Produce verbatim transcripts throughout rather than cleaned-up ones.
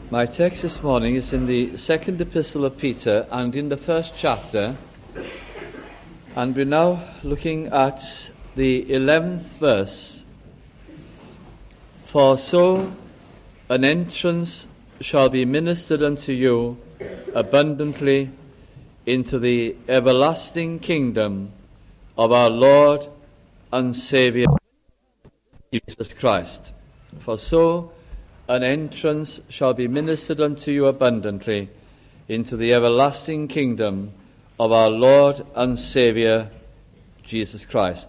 My text this morning is in the second epistle of Peter and in the first chapter, and we're now looking at the eleventh verse. For so an entrance shall be ministered unto you abundantly into the everlasting kingdom of our Lord and Saviour Jesus Christ. For so an entrance shall be ministered unto you abundantly into the everlasting kingdom of our Lord and Saviour Jesus Christ.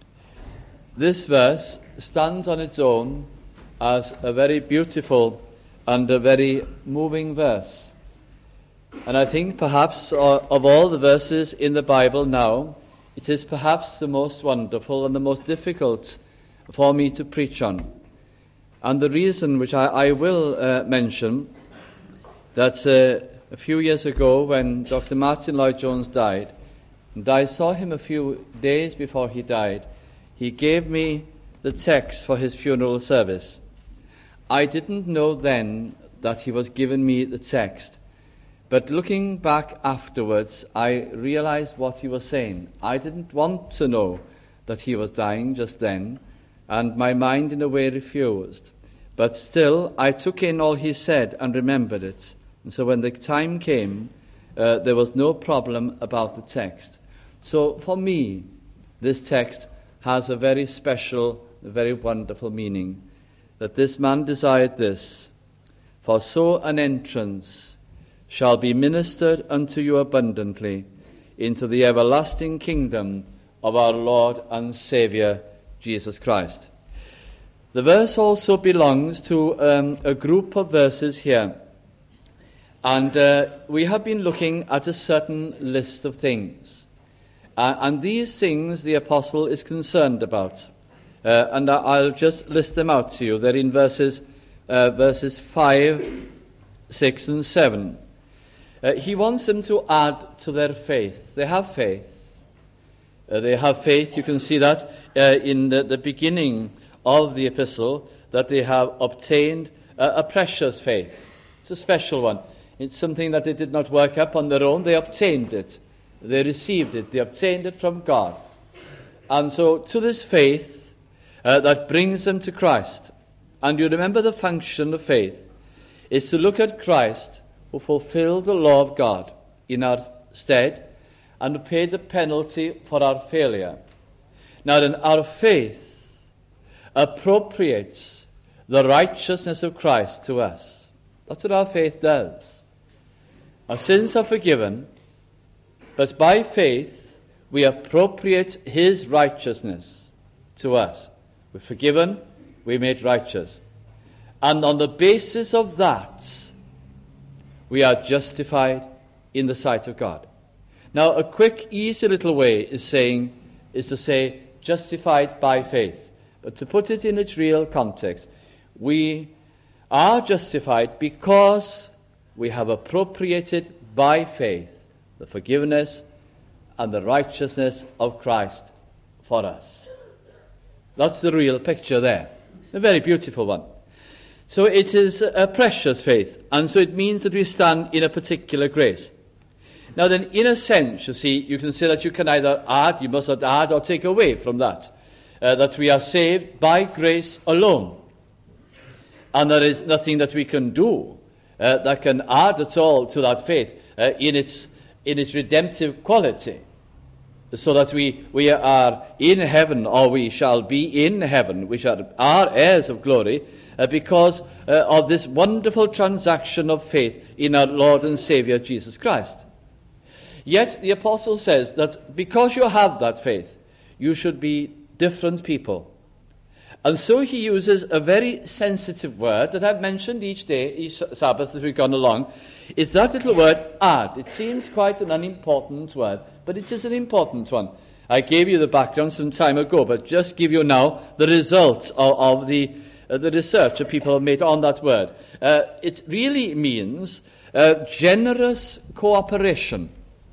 This verse stands on its own as a very beautiful and a very moving verse. And I think perhaps of all the verses in the Bible now, it is perhaps the most wonderful and the most difficult for me to preach on. And the reason which I, I will uh, mention, that uh, a few years ago when Doctor Martin Lloyd-Jones died, and I saw him a few days before he died, he gave me the text for his funeral service. I didn't know then that he was giving me the text, but looking back afterwards, I realized what he was saying. I didn't want to know that he was dying just then, and my mind in a way refused. But still, I took in all he said and remembered it. And so when the time came, uh, there was no problem about the text. So for me, this text has a very special, a very wonderful meaning. That this man desired this, for so an entrance shall be ministered unto you abundantly into the everlasting kingdom of our Lord and Saviour Jesus Christ. The verse also belongs to um, a group of verses here. And uh, we have been looking at a certain list of things. Uh, and these things the apostle is concerned about. Uh, and I'll just list them out to you. They're in verses, uh, verses five, six, and seven. Uh, he wants them to add to their faith. They have faith. Uh, they have faith, you can see that uh, in the, the beginning of the epistle, that they have obtained uh, a precious faith. It's a special one. It's something that they did not work up on their own. They obtained it. They received it. They obtained it from God. And so to this faith uh, that brings them to Christ. And you remember the function of faith is to look at Christ who fulfilled the law of God in our stead and who paid the penalty for our failure. Now then, our faith appropriates the righteousness of Christ to us. That's what our faith does. Our sins are forgiven, but by faith we appropriate his righteousness to us. We're forgiven, we're made righteous. And on the basis of that, we are justified in the sight of God. Now, a quick, easy little way is saying is to say justified by faith. But to put it in its real context, we are justified because we have appropriated by faith the forgiveness and the righteousness of Christ for us. That's the real picture there. A very beautiful one. So it is a precious faith, and so it means that we stand in a particular grace. Now then, in a sense, you see, you can say that you can either add, you must not add or take away from that. Uh, that we are saved by grace alone. And there is nothing that we can do uh, that can add at all to that faith uh, in its in its redemptive quality. So that we, we are in heaven, or we shall be in heaven, which are our heirs of glory, uh, because uh, of this wonderful transaction of faith in our Lord and Saviour Jesus Christ. Yet the apostle says that because you have that faith, you should be different people. And so he uses a very sensitive word that I've mentioned each day, each Sabbath as we've gone along, is that little word add. It seems quite an unimportant word, but it is an important one. I gave you the background some time ago, but just give you now the results of, of the, uh, the research that people have made on that word. Uh, it really means uh, generous cooperation.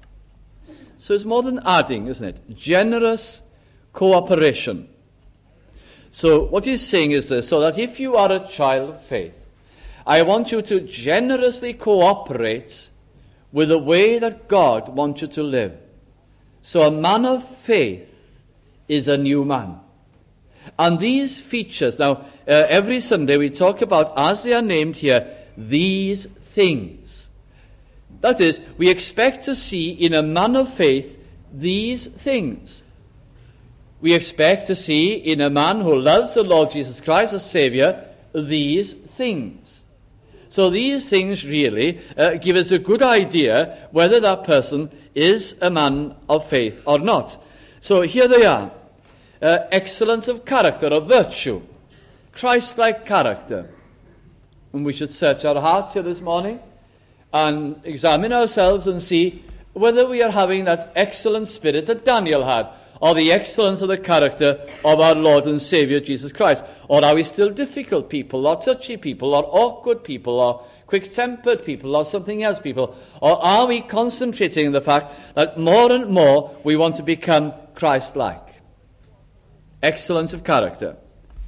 So it's more than adding, isn't it? Generous cooperation. So what he's saying is this, so that if you are a child of faith, I want you to generously cooperate with the way that God wants you to live. So a man of faith is a new man. And these features, now uh, every Sunday we talk about, as they are named here, these things. That is, we expect to see in a man of faith these things. We expect to see in a man who loves the Lord Jesus Christ as Savior these things. So these things really uh, give us a good idea whether that person is a man of faith or not. So here they are. Uh, excellence of character, of virtue. Christ-like character. And we should search our hearts here this morning and examine ourselves and see whether we are having that excellent spirit that Daniel had, or the excellence of the character of our Lord and Savior Jesus Christ. Or are we still difficult people, or touchy people, or awkward people, or quick-tempered people, or something else people? Or are we concentrating on the fact that more and more we want to become Christ-like? Excellence of character.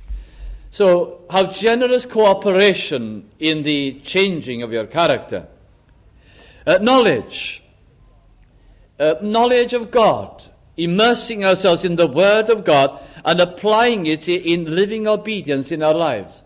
So, have generous cooperation in the changing of your character. Uh, knowledge. Uh, knowledge of God. Immersing ourselves in the Word of God and applying it in living obedience in our lives.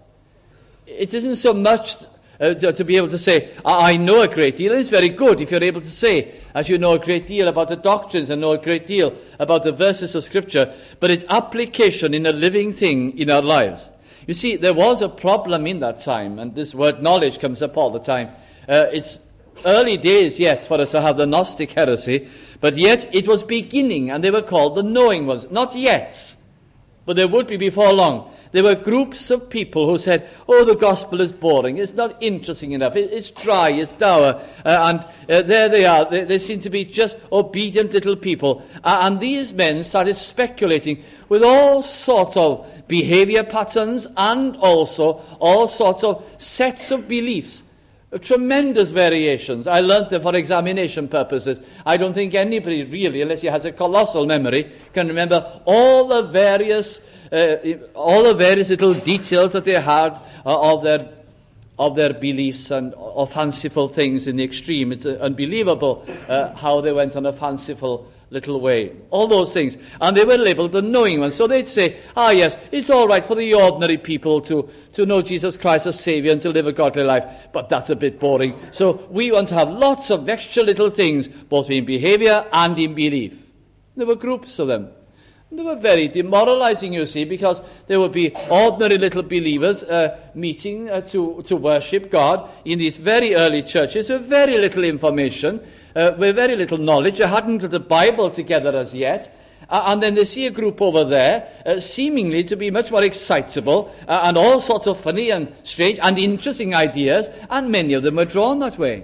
It isn't so much uh, to, to be able to say, I know a great deal. It's very good if you're able to say, as you know a great deal about the doctrines and know a great deal about the verses of Scripture, but it's application in a living thing in our lives. You see, there was a problem in that time, and this word knowledge comes up all the time. Uh, it's early days yet for us to have the Gnostic heresy, but yet it was beginning, and they were called the knowing ones. Not yet, but there would be before long. There were groups of people who said, oh, the gospel is boring, it's not interesting enough, it, it's dry, it's dour, uh, and uh, there they are, they, they seem to be just obedient little people. Uh, and these men started speculating with all sorts of behavior patterns and also all sorts of sets of beliefs. Tremendous variations. I learnt them for examination purposes. I don't think anybody really, unless he has a colossal memory, can remember all the various, uh, all the various little details that they had uh, of their of their beliefs and of fanciful things in the extreme. It's uh, unbelievable uh, how they went on a fanciful little way. All those things. And they were labeled the knowing ones. So they'd say, ah yes, it's all right for the ordinary people to, to know Jesus Christ as Savior and to live a godly life, but that's a bit boring. So we want to have lots of extra little things, both in behavior and in belief. There were groups of them. They were very demoralizing, you see, because there would be ordinary little believers uh, meeting uh, to, to worship God in these very early churches with very little information, uh, with very little knowledge. They hadn't got the Bible together as yet. Uh, and then they see a group over there, uh, seemingly to be much more excitable, uh, and all sorts of funny and strange and interesting ideas, and many of them were drawn that way.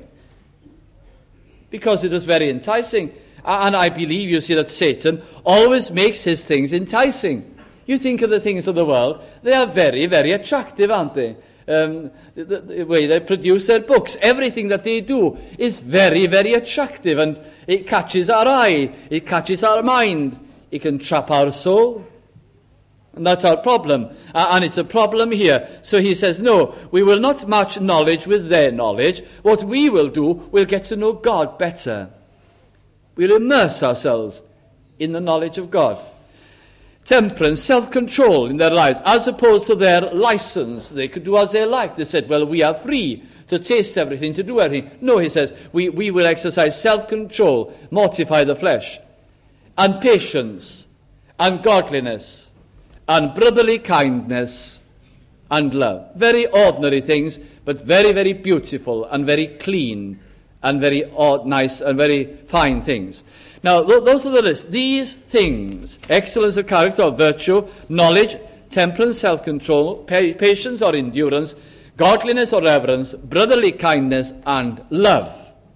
Because it was very enticing. And I believe, you see, that Satan always makes his things enticing. You think of the things of the world, they are very, very attractive, aren't they? Um, the, the, the way they produce their books, everything that they do is very, very attractive, and it catches our eye, it catches our mind, it can trap our soul. And that's our problem. Uh, and it's a problem here. So he says, no, we will not match knowledge with their knowledge. What we will do, we'll get to know God better. We'll immerse ourselves in the knowledge of God. Temperance, self-control in their lives, as opposed to their license. They could do as they like. They said, well, we are free to taste everything, to do everything. No, he says, we, we will exercise self-control, mortify the flesh, and patience, and godliness, and brotherly kindness, and love. Very ordinary things, but very, very beautiful, and very clean, and very odd, nice and very fine things. Now, th- those are the list. These things, excellence of character or virtue, knowledge, temperance, self-control, pa- patience or endurance, godliness or reverence, brotherly kindness, and love.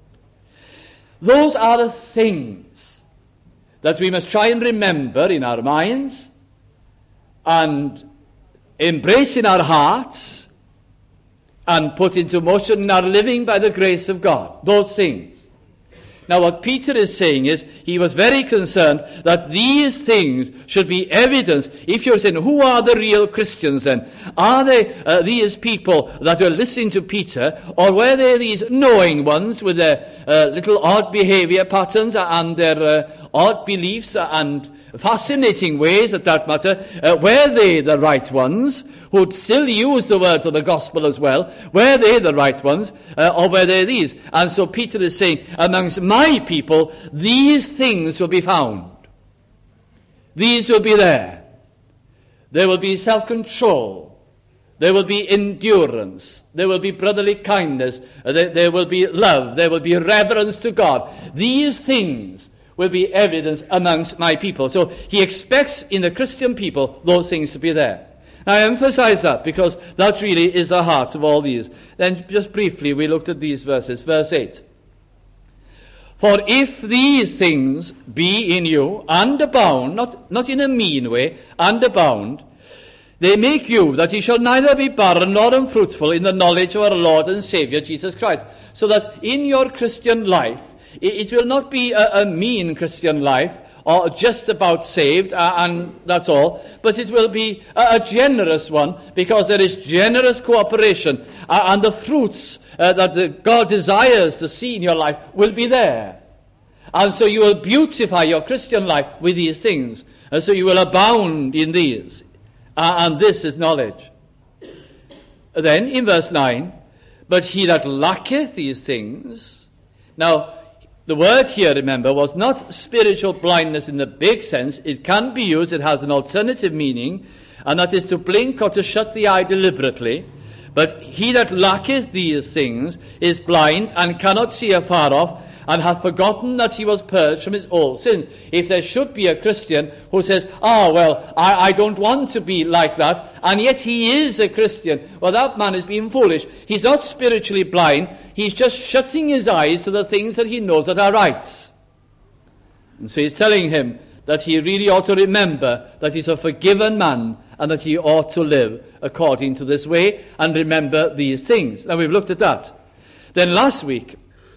Those are the things that we must try and remember in our minds and embrace in our hearts and put into motion in our living by the grace of God. Those things. Now what Peter is saying is, he was very concerned that these things should be evidence. If you're saying, who are the real Christians then? Are they uh, these people that were listening to Peter, or were they these knowing ones with their uh, little odd behavior patterns and their uh, odd beliefs and fascinating ways at that matter? Uh, were they the right ones who'd still use the words of the gospel as well? Were they the right ones, uh, or were they these? And so Peter is saying, amongst my people, these things will be found. These will be there. There will be self-control. There will be endurance. There will be brotherly kindness. Uh, there, there will be love. There will be reverence to God. These things will be evidence amongst my people. So he expects in the Christian people those things to be there. I emphasize that because that really is the heart of all these. Then just briefly we looked at these verses. Verse eight. For if these things be in you and abound, not, not in a mean way, and abound, they make you that ye shall neither be barren nor unfruitful in the knowledge of our Lord and Saviour Jesus Christ. So that in your Christian life, it, it will not be a, a mean Christian life, or just about saved, uh, and that's all. But it will be a, a generous one, because there is generous cooperation, uh, and the fruits uh, that the God desires to see in your life will be there. And so you will beautify your Christian life with these things. And so you will abound in these. Uh, and this is knowledge. Then, in verse nine, but he that lacketh these things... Now, the word here, remember, was not spiritual blindness in the big sense. It can be used, it has an alternative meaning, and that is to blink or to shut the eye deliberately. But he that lacketh these things is blind and cannot see afar off, and hath forgotten that he was purged from his old sins. If there should be a Christian who says, ah, well, I, I don't want to be like that, and yet he is a Christian, well, that man is being foolish. He's not spiritually blind. He's just shutting his eyes to the things that he knows that are right. And so he's telling him that he really ought to remember that he's a forgiven man and that he ought to live according to this way and remember these things. Now, we've looked at that. Then last week,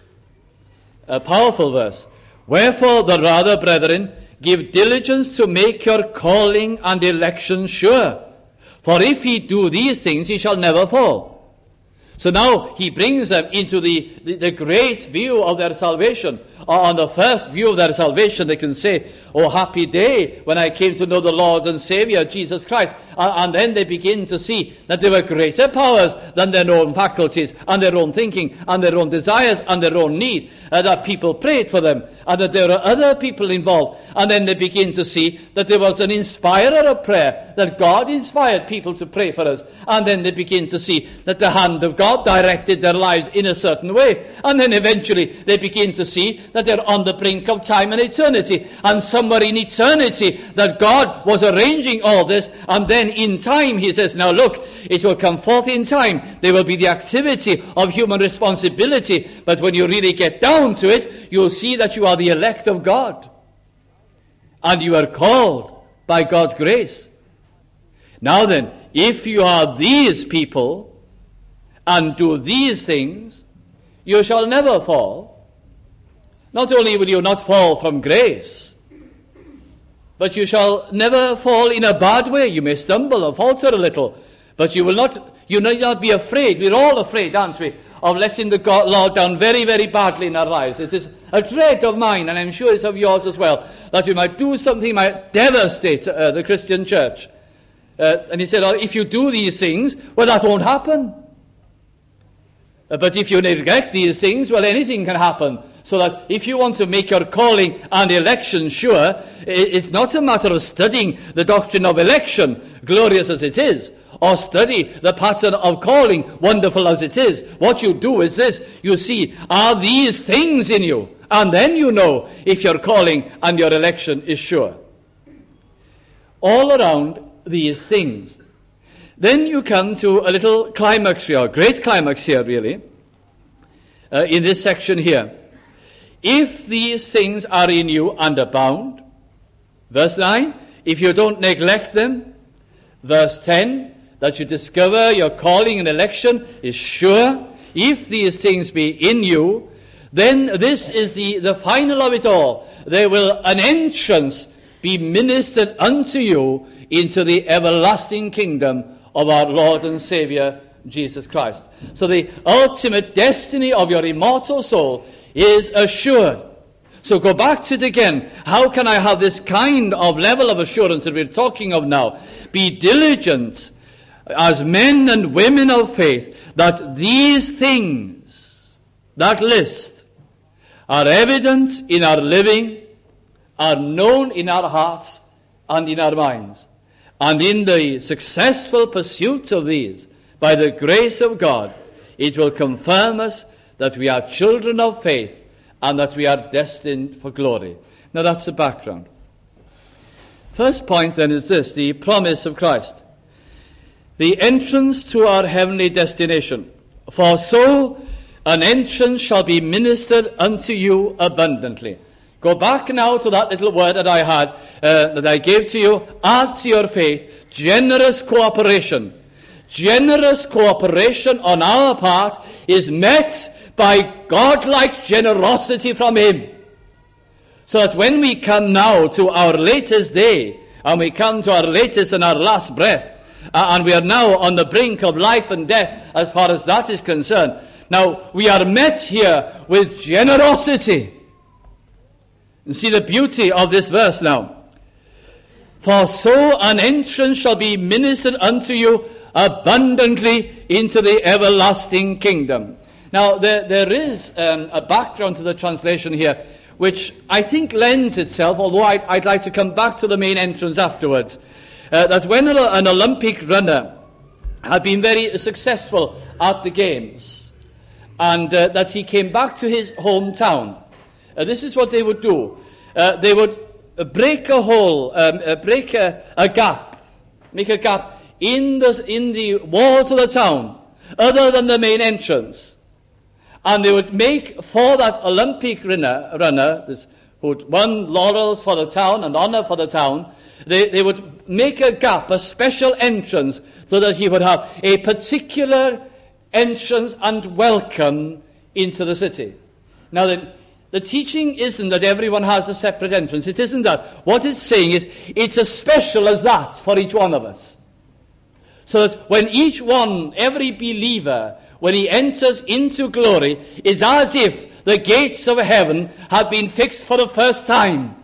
a powerful verse. Wherefore the rather, brethren, give diligence to make your calling and election sure. For if ye do these things, ye shall never fall. So now he brings them into the, the, the great view of their salvation. On the first view of their salvation, they can say, oh, happy day when I came to know the Lord and Saviour, Jesus Christ. And, and then they begin to see that there were greater powers than their own faculties and their own thinking and their own desires and their own need, uh, that people prayed for them and that there are other people involved. And then they begin to see that there was an inspirer of prayer, that God inspired people to pray for us. And then they begin to see that the hand of God directed their lives in a certain way. And then eventually they begin to see that they're on the brink of time and eternity. And somewhere in eternity that God was arranging all this. And then in time, he says, now look, it will come forth in time. There will be the activity of human responsibility. But when you really get down to it, you'll see that you are the elect of God. And you are called by God's grace. Now then, if you are these people and do these things, you shall never fall. Not only will you not fall from grace, but you shall never fall in a bad way. You may stumble or falter a little, but you will not, you need not be afraid. We're all afraid, aren't we, of letting the God, Lord down very, very badly in our lives. It is a dread of mine, and I'm sure it's of yours as well, that we might do something might devastate uh, the Christian church. Uh, and he said, oh, if you do these things, well, that won't happen. Uh, but if you neglect these things, well, anything can happen. So that if you want to make your calling and election sure, it's not a matter of studying the doctrine of election, glorious as it is, or study the pattern of calling, wonderful as it is. What you do is this. You see, are these things in you? And then you know if your calling and your election is sure. All around these things. Then you come to a little climax here, a great climax here, really, uh, in this section here. If these things are in you and abound, verse nine, if you don't neglect them, verse ten, that you discover your calling and election is sure, if these things be in you, then this is the, the final of it all. There will an entrance be ministered unto you into the everlasting kingdom of our Lord and Savior, Jesus Christ. So the ultimate destiny of your immortal soul is assured. So go back to it again. How can I have this kind of level of assurance that we're talking of now? Be diligent as men and women of faith that these things, that list, are evident in our living, are known in our hearts and in our minds. And in the successful pursuit of these, by the grace of God, it will confirm us that we are children of faith and that we are destined for glory. Now that's the background. First point then is this, the promise of Christ. The entrance to our heavenly destination. For so an entrance shall be ministered unto you abundantly. Go back now to that little word that I had, uh, that I gave to you. Add to your faith generous cooperation. Generous cooperation on our part is met by godlike generosity from Him. So that when we come now to our latest day, and we come to our latest and our last breath, uh, and we are now on the brink of life and death as far as that is concerned, now we are met here with generosity. You see the beauty of this verse now. For so an entrance shall be ministered unto you abundantly into the everlasting kingdom. Now, there, there is um, a background to the translation here, which I think lends itself, although I'd, I'd like to come back to the main entrance afterwards, uh, that when an, an Olympic runner had been very successful at the Games, and uh, that he came back to his hometown, uh, this is what they would do. Uh, they would break a hole, um, uh, break a, a gap, make a gap in the, in the walls of the town, other than the main entrance. And they would make for that Olympic runner, runner this, who had won laurels for the town and honor for the town, they, they would make a gap, a special entrance, so that he would have a particular entrance and welcome into the city. Now, the, the teaching isn't that everyone has a separate entrance. It isn't that. What it's saying is, it's as special as that for each one of us. So that when each one, every believer, when he enters into glory, is as if the gates of heaven had been fixed for the first time.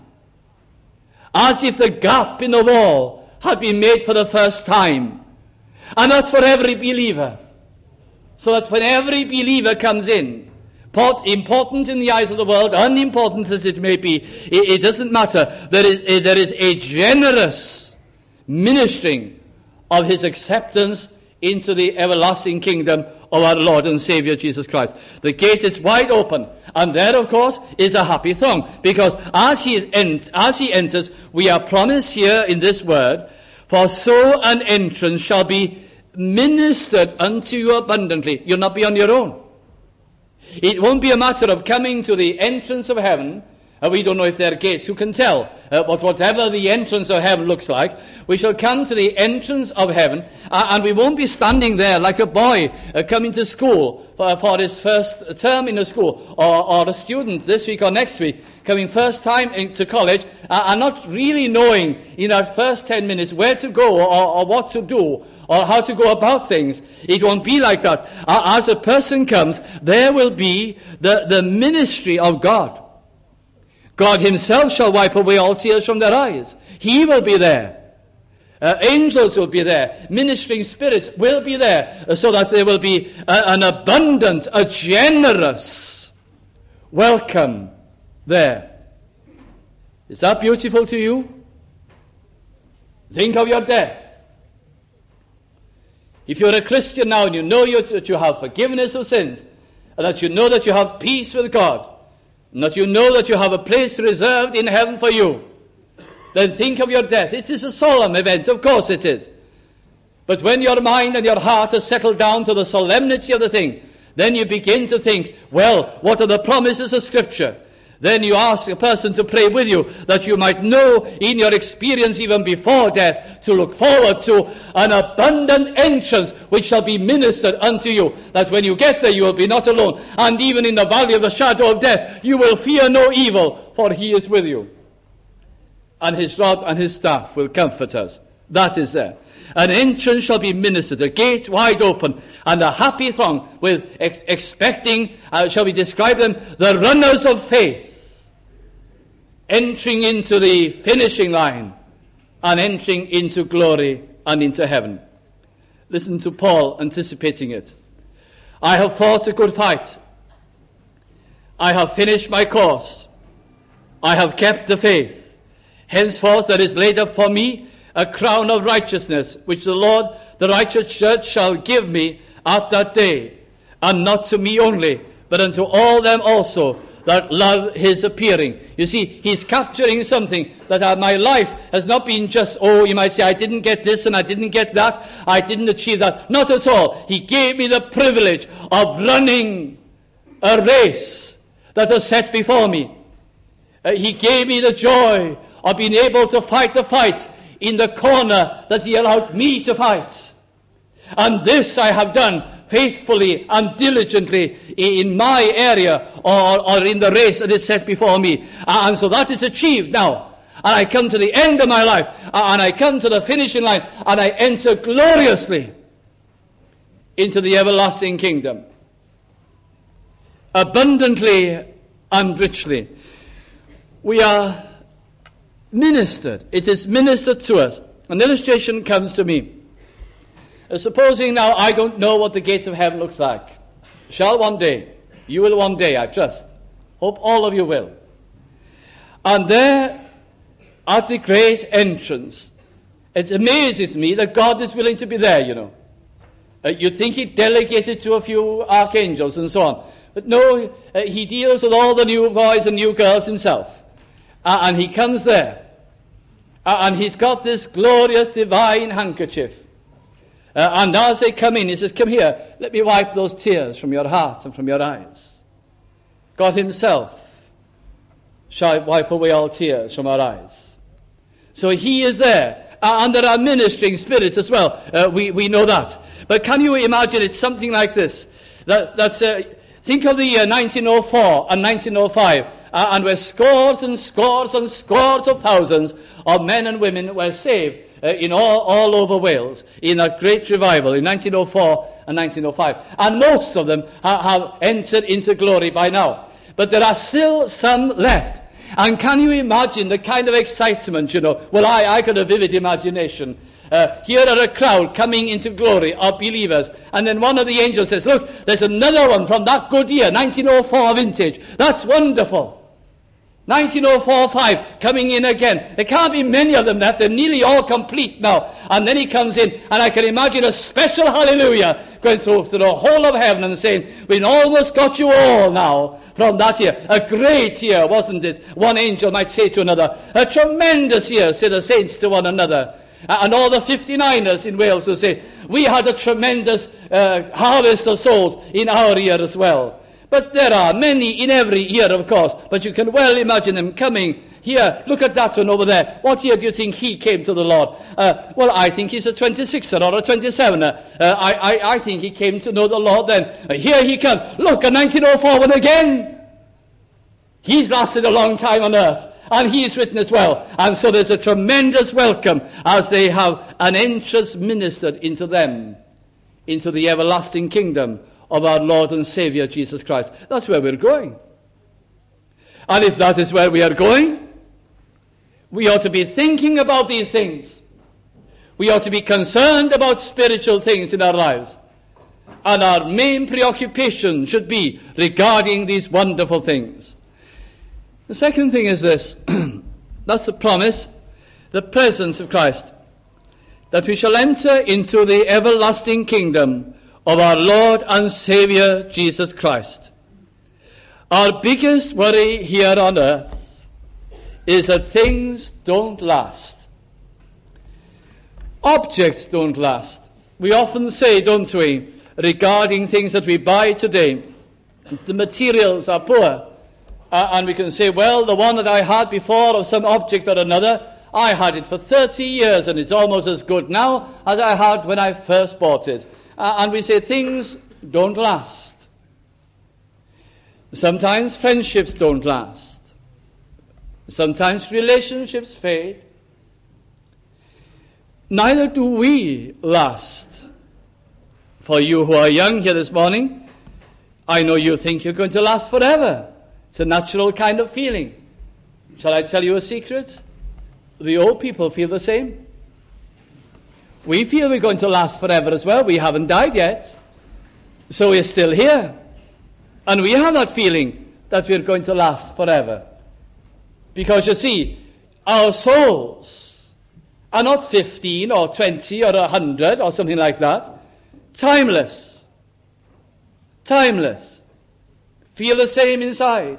As if the gap in the wall had been made for the first time. And that's for every believer. So that when every believer comes in, important in the eyes of the world, unimportant as it may be, it, it doesn't matter. There is, a, there is a generous ministering of his acceptance into the everlasting kingdom of our Lord and Savior Jesus Christ. The gate is wide open, and there, of course, is a happy throng, because as he, is ent- as he enters, we are promised here in this word, for so an entrance shall be ministered unto you abundantly. You'll not be on your own. It won't be a matter of coming to the entrance of heaven. Uh, we don't know if there are gates. Who can tell? Uh, but whatever the entrance of heaven looks like, we shall come to the entrance of heaven, uh, and we won't be standing there like a boy uh, coming to school for, for his first term in a school, or, or a student this week or next week coming first time into college, uh, and not really knowing in that first ten minutes where to go, or, or what to do, or how to go about things. It won't be like that. Uh, as a person comes, there will be the, the ministry of God. God himself shall wipe away all tears from their eyes. He will be there. Uh, angels will be there. Ministering spirits will be there, uh, so that there will be a, an abundant, a generous welcome there. Is that beautiful to you? Think of your death. If you're a Christian now and you know you, that you have forgiveness of sins, and that you know that you have peace with God, and that you know that you have a place reserved in heaven for you, then think of your death. It is a solemn event, of course it is. But when your mind and your heart are settled down to the solemnity of the thing, then you begin to think, well, what are the promises of Scripture? Then you ask a person to pray with you, that you might know in your experience even before death to look forward to an abundant entrance which shall be ministered unto you, that when you get there you will be not alone. And even in the valley of the shadow of death you will fear no evil, for he is with you. And his rod and his staff will comfort us. That is there. An entrance shall be ministered, a gate wide open, and a happy throng with ex- expecting, uh, shall we describe them, the runners of faith, entering into the finishing line and entering into glory and into heaven. Listen to Paul anticipating it. I have fought a good fight. I have finished my course. I have kept the faith. Henceforth there is laid up for me a crown of righteousness, which the Lord, the righteous judge, shall give me at that day, and not to me only, but unto all them also that love his appearing. You see, he's capturing something that uh, my life has not been just, oh, you might say, I didn't get this and I didn't get that, I didn't achieve that. Not at all. He gave me the privilege of running a race that was set before me. Uh, he gave me the joy of being able to fight the fight in the corner that he allowed me to fight. And this I have done faithfully and diligently in my area, or, or in the race that is set before me. And so that is achieved now. And I come to the end of my life, and I come to the finishing line, and I enter gloriously into the everlasting kingdom. Abundantly and richly. We are ministered. It is ministered to us. An illustration comes to me. Uh, supposing now I don't know what the gates of heaven looks like. Shall one day. You will one day, I trust. Hope all of you will. And there, at the great entrance, it amazes me that God is willing to be there, you know. Uh, you'd think he delegated to a few archangels and so on. But no, uh, he deals with all the new boys and new girls himself. Uh, and he comes there. Uh, and he's got this glorious divine handkerchief. Uh, and as they come in, he says, come here, let me wipe those tears from your heart and from your eyes. God himself shall wipe away all tears from our eyes. So he is there. Uh, and there are ministering spirits as well. Uh, we, we know that. But can you imagine it's something like this? That, that's, uh, think of the year nineteen oh four and nineteen oh five. Uh, and where scores and scores and scores of thousands of men and women were saved uh, in all, all over Wales in that great revival in nineteen oh four and nineteen oh five. And most of them ha- have entered into glory by now. But there are still some left. And can you imagine the kind of excitement, you know? Well, I, I got a vivid imagination. Uh, here are a crowd coming into glory of believers. And then one of the angels says, look, there's another one from that good year, nineteen oh four vintage. That's wonderful. nineteen oh four five coming in again. There can't be many of them left. They're nearly all complete now. And then he comes in, and I can imagine a special hallelujah going through, through the whole of heaven and saying, we've almost got you all now from that year. A great year, wasn't it? One angel might say to another. A tremendous year, say the saints to one another. And all the fifty-niners in Wales will say, we had a tremendous uh, harvest of souls in our year as well. But there are many in every year, of course. But you can well imagine them coming here. Look at that one over there. What year do you think he came to the Lord? Uh, well, I think he's a twenty-sixer or a twenty-sevener. Uh, I, I, I think he came to know the Lord then. Uh, here he comes. Look, a nineteen oh four one again. He's lasted a long time on earth. And he is witnessed well. And so there's a tremendous welcome as they have an entrance ministered into them, into the everlasting kingdom of our Lord and Savior Jesus Christ. That's where we're going. And if that is where we are going, we ought to be thinking about these things. We ought to be concerned about spiritual things in our lives. And our main preoccupation should be regarding these wonderful things. The second thing is this. That's the promise, the presence of Christ. That we shall enter into the everlasting kingdom of our Lord and Savior Jesus Christ. Our biggest worry here on earth is that things don't last. Objects don't last. We often say, don't we, regarding things that we buy today, the materials are poor. Uh, and we can say, well, the one that I had before of some object or another, I had it for thirty years and it's almost as good now as I had when I first bought it. Uh, and we say things don't last. Sometimes friendships don't last. Sometimes relationships fade. Neither do we last. For you who are young here this morning, I know you think you're going to last forever. It's a natural kind of feeling. Shall I tell you a secret? The old people feel the same. We feel we're going to last forever as well. We haven't died yet. So we're still here. And we have that feeling that we're going to last forever. Because you see, our souls are not fifteen or twenty or a hundred or something like that. Timeless. Timeless. Feel the same inside.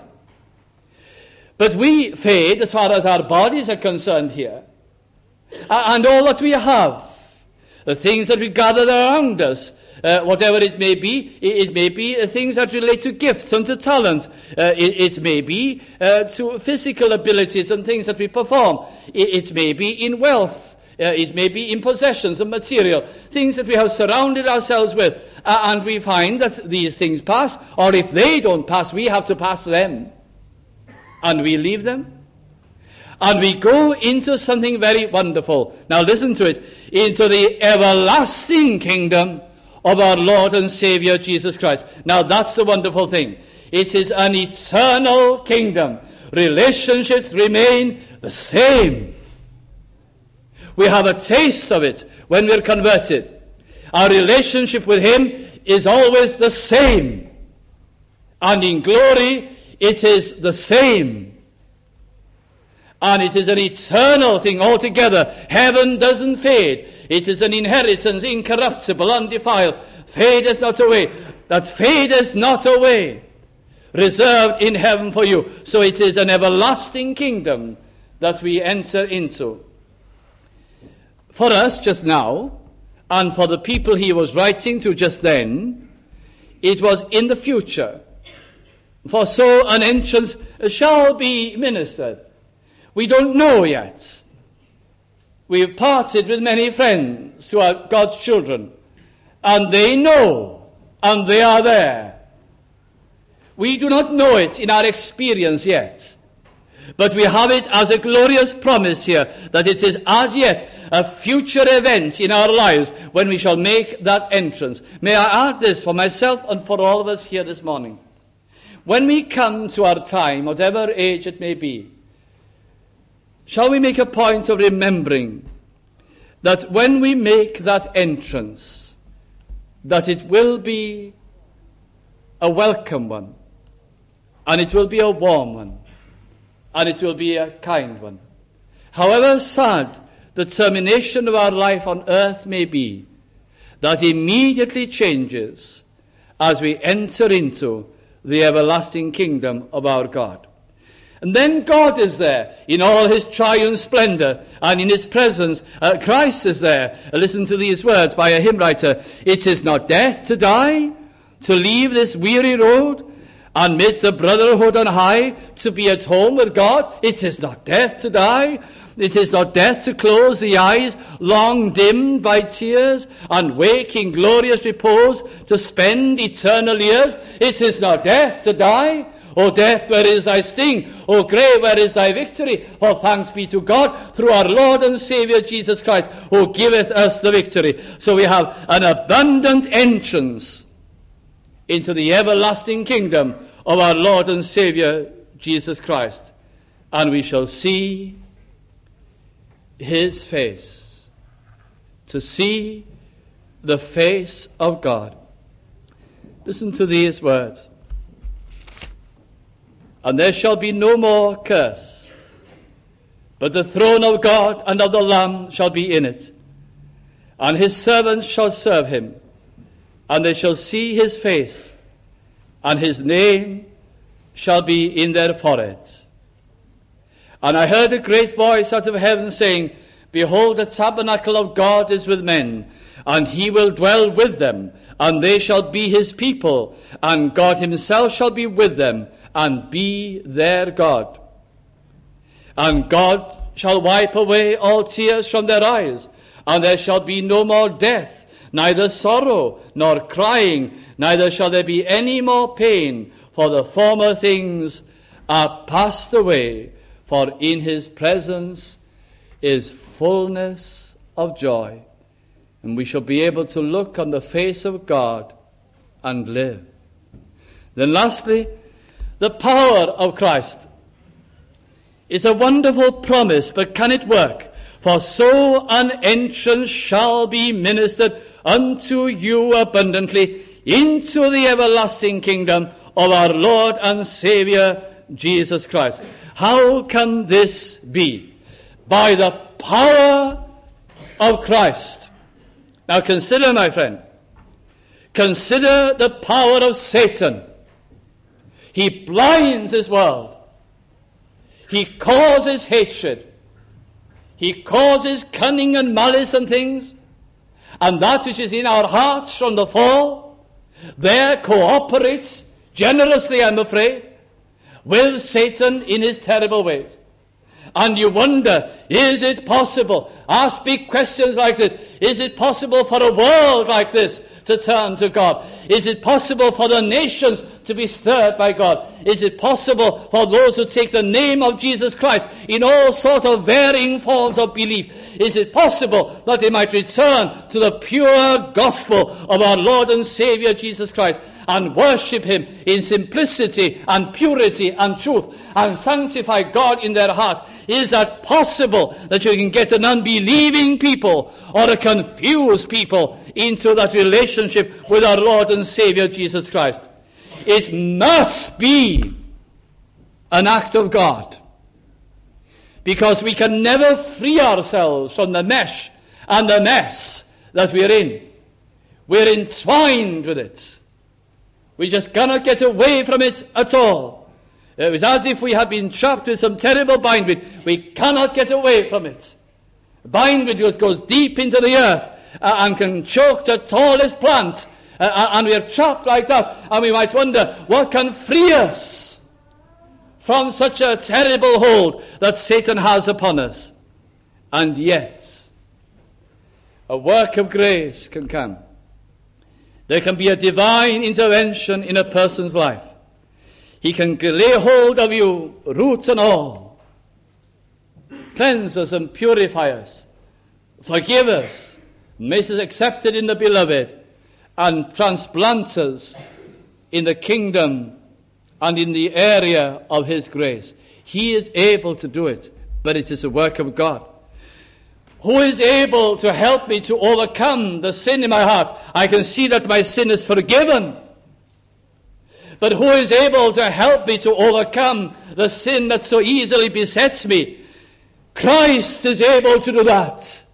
But we fade as far as our bodies are concerned here. And all that we have, the things that we gather around us, uh, whatever it may be, it, it may be uh, things that relate to gifts and to talent. Uh, it, it may be uh, to physical abilities and things that we perform. It, it may be in wealth. Uh, it may be in possessions and material, things that we have surrounded ourselves with, uh, and we find that these things pass, or if they don't pass, we have to pass them, and we leave them, and we go into something very wonderful. Now listen to it, into the everlasting kingdom of our Lord and Savior Jesus Christ. Now that's the wonderful thing. It is an eternal kingdom. Relationships remain the same. We have a taste of it when we're converted. Our relationship with Him is always the same. And in glory, it is the same. And it is an eternal thing altogether. Heaven doesn't fade. It is an inheritance incorruptible, undefiled, fadeth not away. That fadeth not away. Reserved in heaven for you. So it is an everlasting kingdom that we enter into. For us just now, and for the people he was writing to just then, it was in the future. For so an entrance shall be ministered. We don't know yet. We've parted with many friends who are God's children, and they know, and they are there. We do not know it in our experience yet. But we have it as a glorious promise here, that it is as yet a future event in our lives when we shall make that entrance. May I add this for myself and for all of us here this morning. When we come to our time, whatever age it may be, shall we make a point of remembering that when we make that entrance, that it will be a welcome one, and it will be a warm one, and it will be a kind one. However sad the termination of our life on earth may be, that immediately changes as we enter into the everlasting kingdom of our God. And then God is there in all his triune splendor, and in his presence uh, Christ is there. Uh, listen to these words by a hymn writer. It is not death to die, to leave this weary road, and midst the brotherhood on high, to be at home with God. It is not death to die. It is not death to close the eyes, long dimmed by tears, and wake in glorious repose to spend eternal years. It is not death to die. O death, where is thy sting? O grave, where is thy victory? For thanks be to God through our Lord and Savior Jesus Christ, who giveth us the victory. So we have an abundant entrance into the everlasting kingdom of our Lord and Savior Jesus Christ. And we shall see his face. To see the face of God. Listen to these words. And there shall be no more curse, but the throne of God and of the Lamb shall be in it, and his servants shall serve him, and they shall see his face, and his name shall be in their foreheads. And I heard a great voice out of heaven saying, Behold, the tabernacle of God is with men, and he will dwell with them, and they shall be his people, and God himself shall be with them, and be their God. And God shall wipe away all tears from their eyes, and there shall be no more death, neither sorrow, nor crying, neither shall there be any more pain, for the former things are passed away, for in his presence is fullness of joy. And we shall be able to look on the face of God and live. Then lastly, the power of Christ is a wonderful promise, but can it work? For so an entrance shall be ministered unto you abundantly into the everlasting kingdom of our Lord and Saviour Jesus Christ. How can this be? By the power of Christ. Now consider, my friend, consider the power of Satan. He blinds his world. He causes hatred. He causes cunning and malice and things. And that which is in our hearts from the fall, there cooperates generously, I'm afraid, with Satan in his terrible ways. And you wonder, is it possible? Ask big questions like this. Is it possible for a world like this to turn to God? Is it possible for the nations to be stirred by God? Is it possible for those who take the name of Jesus Christ in all sorts of varying forms of belief? Is it possible that they might return to the pure gospel of our Lord and Savior Jesus Christ and worship him in simplicity and purity and truth and sanctify God in their heart? Is that possible, that you can get an unbelieving people or a confused people into that relationship with our Lord and Savior Jesus Christ? It must be an act of God, because we can never free ourselves from the mesh and the mess that we're in. We're entwined with it. We just cannot get away from it at all. It was as if we had been trapped with some terrible bindweed. We cannot get away from it. Bindweed goes deep into the earth uh, and can choke the tallest plant. Uh, and we are trapped like that. And we might wonder, what can free us from such a terrible hold that Satan has upon us? And yet, a work of grace can come. There can be a divine intervention in a person's life. He can lay hold of you, roots and all, cleanse us and purify us, forgive us, make us accepted in the beloved, and transplant us in the kingdom and in the area of his grace. He is able to do it, but it is a work of God. Who is able to help me to overcome the sin in my heart? I can see that my sin is forgiven. But who is able to help me to overcome the sin that so easily besets me? Christ is able to do that.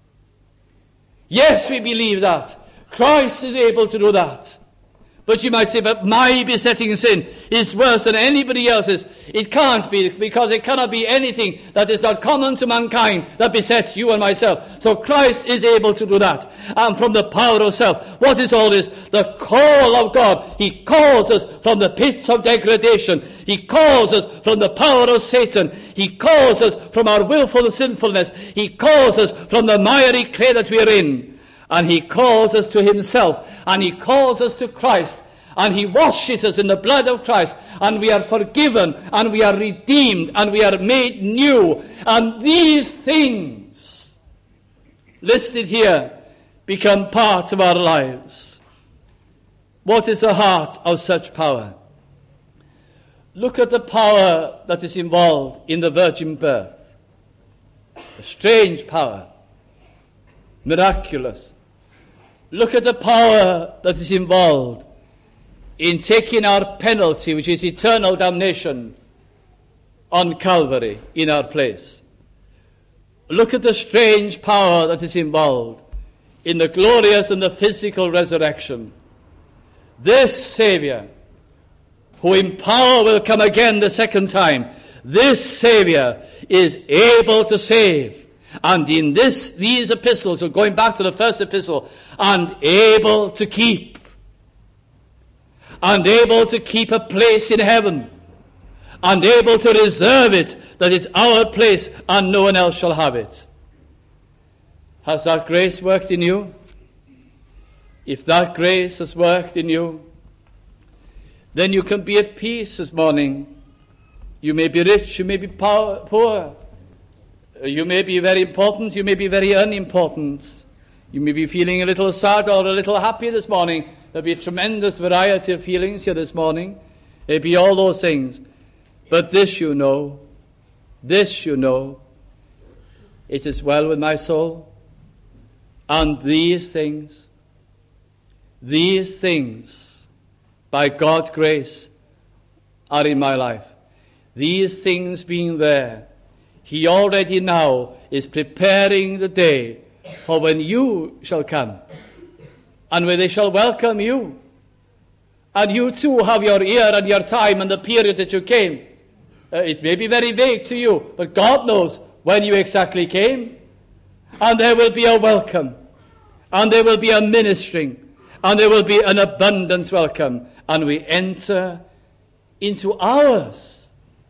Yes, we believe that. Christ is able to do that. But you might say, but my besetting sin is worse than anybody else's. It can't be, because it cannot be anything that is not common to mankind that besets you and myself. So Christ is able to do that. And from the power of self, what is all this? The call of God. He calls us from the pits of degradation. He calls us from the power of Satan. He calls us from our willful sinfulness. He calls us from the miry clay that we are in. And he calls us to himself, and he calls us to Christ, and he washes us in the blood of Christ, and we are forgiven, and we are redeemed, and we are made new. And these things listed here become part of our lives. What is the heart of such power? Look at the power that is involved in the virgin birth. A strange power, miraculous. Look at the power that is involved in taking our penalty, which is eternal damnation, on Calvary in our place. Look at the strange power that is involved in the glorious and the physical resurrection. This Savior, who in power will come again the second time, this Savior is able to save. And in this, these epistles, so going back to the first epistle, and able to keep, and able to keep a place in heaven, and able to reserve it, that it's our place and no one else shall have it. Has that grace worked in you? If that grace has worked in you, then you can be at peace this morning. You may be rich, you may be poor, you may be very important, you may be very unimportant. You may be feeling a little sad or a little happy this morning. There'll be a tremendous variety of feelings here this morning. It'll be all those things. But this you know, this you know, it is well with my soul. And these things, these things, by God's grace, are in my life. These things being there, He already now is preparing the day for when you shall come, and when they shall welcome you. And you too have your year and your time and the period that you came. Uh, it may be very vague to you, but God knows when you exactly came. And there will be a welcome, and there will be a ministering, and there will be an abundant welcome. And we enter into ours,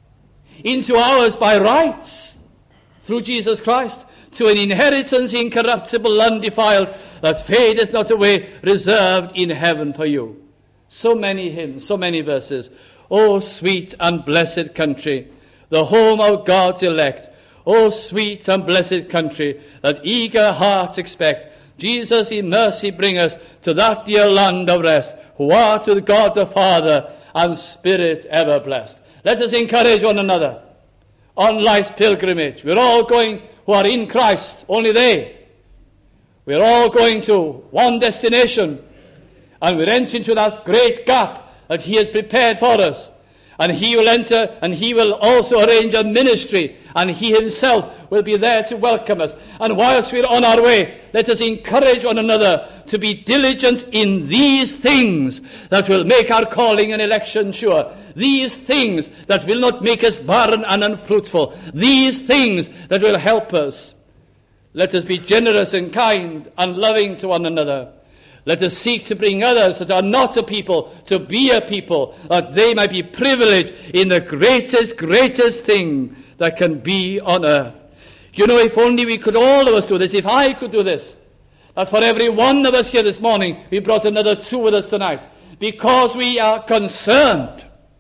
into ours by rights, through Jesus Christ, to an inheritance incorruptible, undefiled, that fadeth not away, reserved in heaven for you. So many hymns, so many verses. Oh, sweet and blessed country, the home of God's elect. Oh, sweet and blessed country, that eager hearts expect. Jesus, in mercy, bring us to that dear land of rest, who art with God the Father and Spirit ever blessed. Let us encourage one another on life's pilgrimage. We're all going who are in Christ, only they. We're all going to one destination, and we're entering into that great gap that He has prepared for us. And He will enter, and He will also arrange a ministry, and He Himself will be there to welcome us. And whilst we're on our way, let us encourage one another to be diligent in these things that will make our calling and election sure. These things that will not make us barren and unfruitful. These things that will help us. Let us be generous and kind and loving to one another. Let us seek to bring others that are not a people to be a people, that they might be privileged in the greatest, greatest thing that can be on earth. You know, if only we could, all of us do this, if I could do this, that for every one of us here this morning, we brought another two with us tonight, because we are concerned.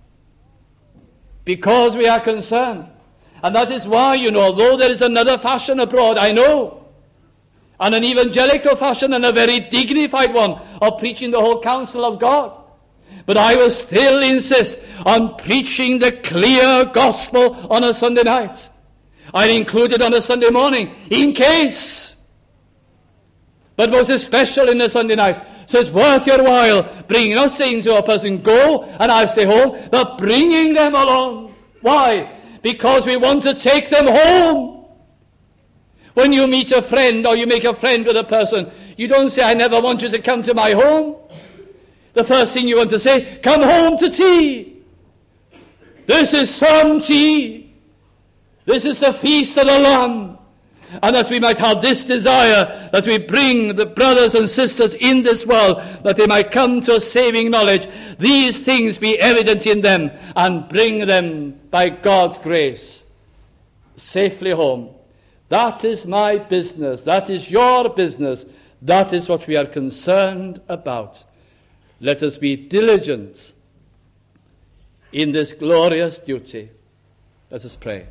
Because we are concerned. And that is why, you know, although there is another fashion abroad, I know, and an evangelical fashion, and a very dignified one, of preaching the whole counsel of God. But I will still insist on preaching the clear gospel on a Sunday night. I include it on a Sunday morning, in case. But most especially in the Sunday night. So it's worth your while bringing, not saying to a person, go and I'll stay home, but bringing them along. Why? Because we want to take them home. When you meet a friend or you make a friend with a person, you don't say, I never want you to come to my home. The first thing you want to say, come home to tea. This is some tea. This is the feast of the Lamb. And that we might have this desire, that we bring the brothers and sisters in this world, that they might come to a saving knowledge. These things be evident in them, and bring them by God's grace safely home. That is my business. That is your business. That is what we are concerned about. Let us be diligent in this glorious duty. Let us pray.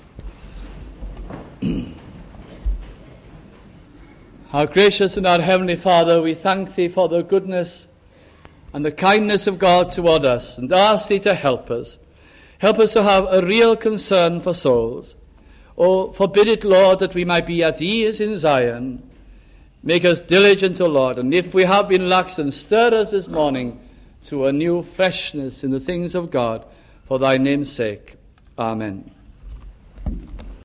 Our gracious and our heavenly Father, we thank Thee for the goodness and the kindness of God toward us, and ask Thee to help us. Help us to have a real concern for souls. Oh, forbid it, Lord, that we might be at ease in Zion. Make us diligent, O Lord, and if we have been lax, then stir us this morning to a new freshness in the things of God, for Thy name's sake. Amen.